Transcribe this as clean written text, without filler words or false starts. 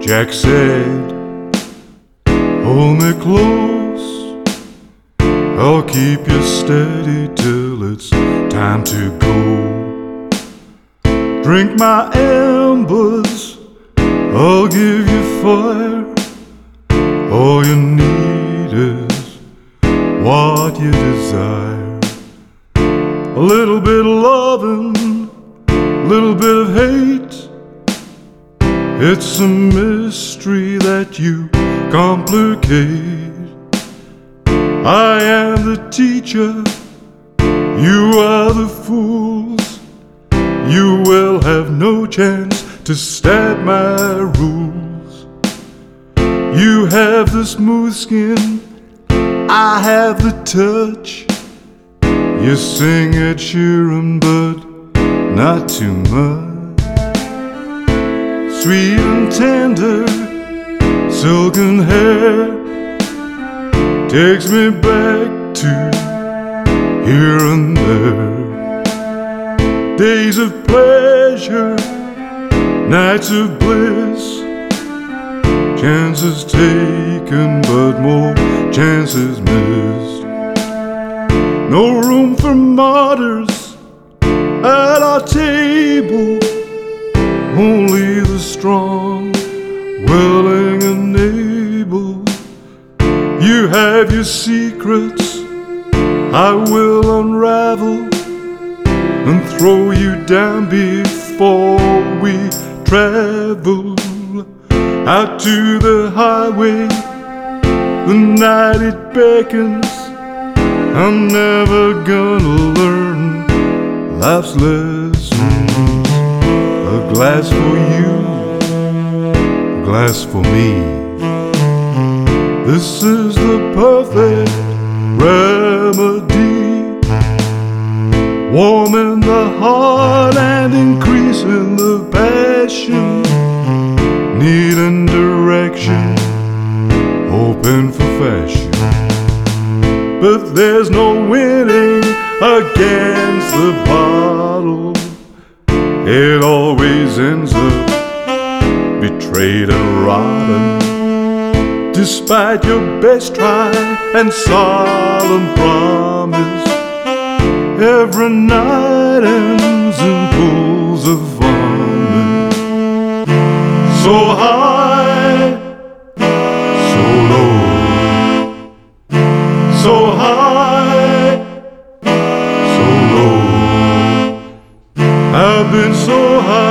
Jack said, hold me close, I'll keep you steady till it's time to go. Drink my embers, I'll give you fire. All you need is what you desire. A little bit of loving, a little bit of hate. It's a mystery that you complicate. I am the teacher, you are the fools. You will have no chance to stab my rules. You have the smooth skin, I have the touch. You sing Ed Sheeran, but not too much. Sweet and tender, silken hair takes me back to here and there. Days of pleasure, nights of bliss, chances taken but more chances missed. No room for martyrs at our table, only the strong, willing and able. You have your secrets, I will unravel and throw you down before we travel out to the highway. The night it beckons, I'm never gonna learn life's lessons. A glass for you, a glass for me. This is the perfect remedy. Warm in the heart and increasing the passion. Need and direction, hoping for fashion. But there's no winning against the bottle. It always ends up betrayed and rotten. Despite your best try and solemn promise, every night ends in pools of vomit. So high, so low, so high, so low. I've been so high